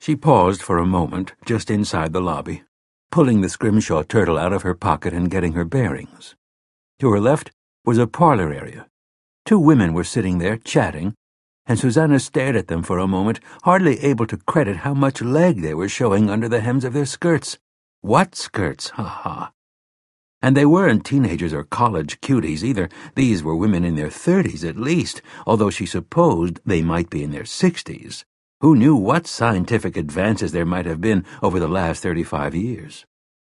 She paused for a moment just inside the lobby, pulling the scrimshaw turtle out of her pocket and getting her bearings. To her left was a parlor area. Two women were sitting there, chatting, and Susanna stared at them for a moment, hardly able to credit how much leg they were showing under the hems of their skirts. What skirts? Ha-ha. And they weren't teenagers or college cuties either. These were women in their 30s at least, although she supposed they might be in their 60s. Who knew what scientific advances there might have been over the last 35 years?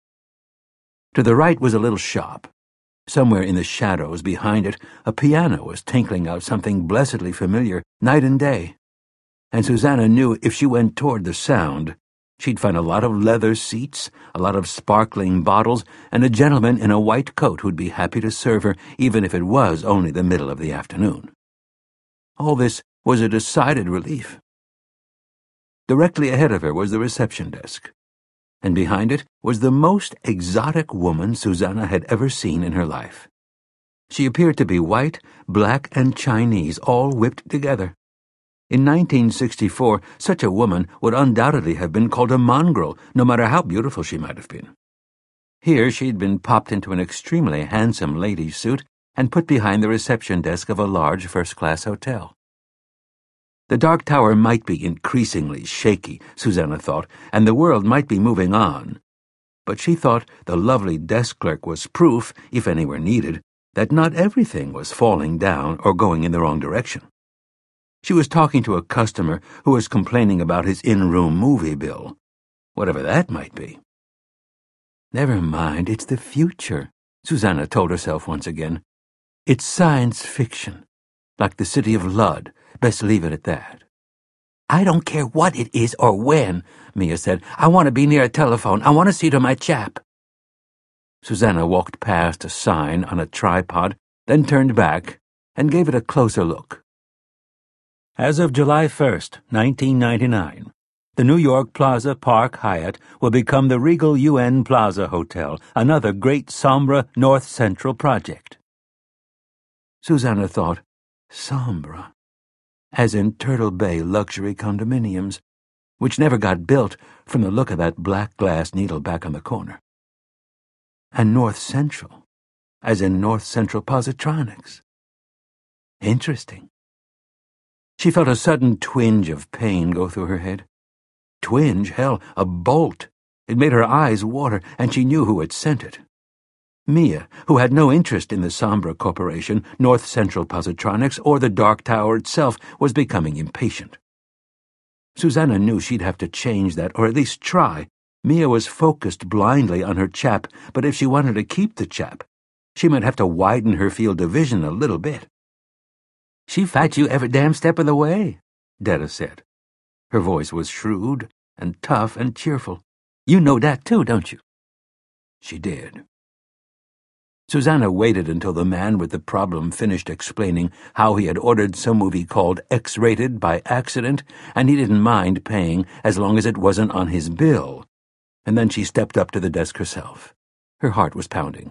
To the right was a little shop. Somewhere in the shadows behind it, a piano was tinkling out something blessedly familiar night and day. And Susanna knew if she went toward the sound, she'd find a lot of leather seats, a lot of sparkling bottles, and a gentleman in a white coat who'd be happy to serve her even if it was only the middle of the afternoon. All this was a decided relief. Directly ahead of her was the reception desk, and behind it was the most exotic woman Susanna had ever seen in her life. She appeared to be white, black, and Chinese, all whipped together. In 1964, such a woman would undoubtedly have been called a mongrel, no matter how beautiful she might have been. Here she'd been popped into an extremely handsome lady's suit and put behind the reception desk of a large first-class hotel. The Dark Tower might be increasingly shaky, Susanna thought, and the world might be moving on. But she thought the lovely desk clerk was proof, if any were needed, that not everything was falling down or going in the wrong direction. She was talking to a customer who was complaining about his in-room movie bill, whatever that might be. Never mind, it's the future, Susanna told herself once again. It's science fiction, like the City of Lud. Best leave it at that. I don't care what it is or when, Mia said. I want to be near a telephone. I want to see to my chap. Susanna walked past a sign on a tripod, then turned back and gave it a closer look. As of July 1st, 1999, the New York Plaza Park Hyatt will become the Regal UN Plaza Hotel, another great Sombra North Central project. Susanna thought, Sombra, as in Turtle Bay luxury condominiums, which never got built from the look of that black glass needle back on the corner. And North Central, as in North Central Positronics. Interesting. She felt a sudden twinge of pain go through her head. Twinge? Hell, a bolt. It made her eyes water, and she knew who had sent it. Mia, who had no interest in the Sombra Corporation, North Central Positronics, or the Dark Tower itself, was becoming impatient. Susanna knew she'd have to change that, or at least try. Mia was focused blindly on her chap, but if she wanted to keep the chap, she might have to widen her field of vision a little bit. She fights you every damn step of the way, Detta said. Her voice was shrewd and tough and cheerful. You know that too, don't you? She did. Susanna waited until the man with the problem finished explaining how he had ordered some movie called X-Rated by accident, and he didn't mind paying as long as it wasn't on his bill. And then she stepped up to the desk herself. Her heart was pounding.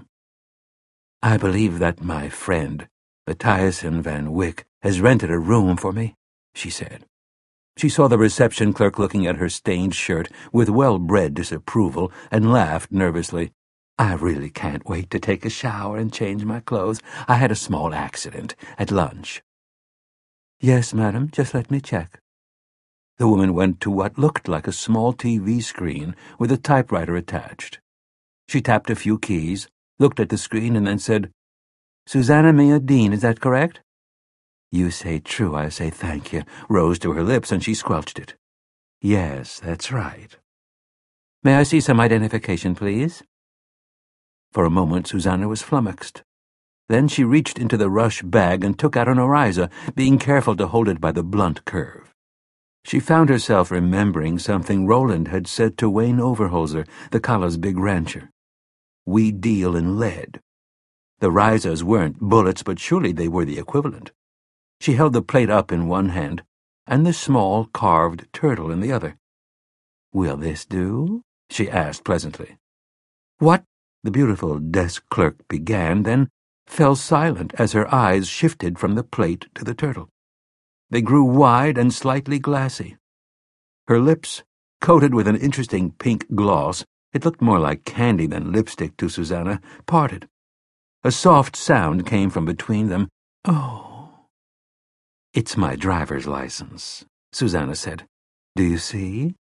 I believe that my friend, Matthijssen van Wyck, has rented a room for me, she said. She saw the reception clerk looking at her stained shirt with well-bred disapproval and laughed nervously. I really can't wait to take a shower and change my clothes. I had a small accident at lunch. Yes, madam, just let me check. The woman went to what looked like a small TV screen with a typewriter attached. She tapped a few keys, looked at the screen, and then said, Susanna Mia Dean, is that correct? You say true, I say thank you, rose to her lips, and she squelched it. Yes, that's right. May I see some identification, please? For a moment, Susanna was flummoxed. Then she reached into the rush bag and took out an Oriza, being careful to hold it by the blunt curve. She found herself remembering something Roland had said to Wayne Overholser, the Cala's big rancher. We deal in lead. The Rizas weren't bullets, but surely they were the equivalent. She held the plate up in one hand, and the small, carved turtle in the other. Will this do? She asked pleasantly. What? The beautiful desk clerk began, then fell silent as her eyes shifted from the plate to the turtle. They grew wide and slightly glassy. Her lips coated with an interesting pink gloss, it looked more like candy than lipstick to Susanna, parted. A soft sound came from between them. "Oh." "It's my driver's license," Susanna said. "Do you see?"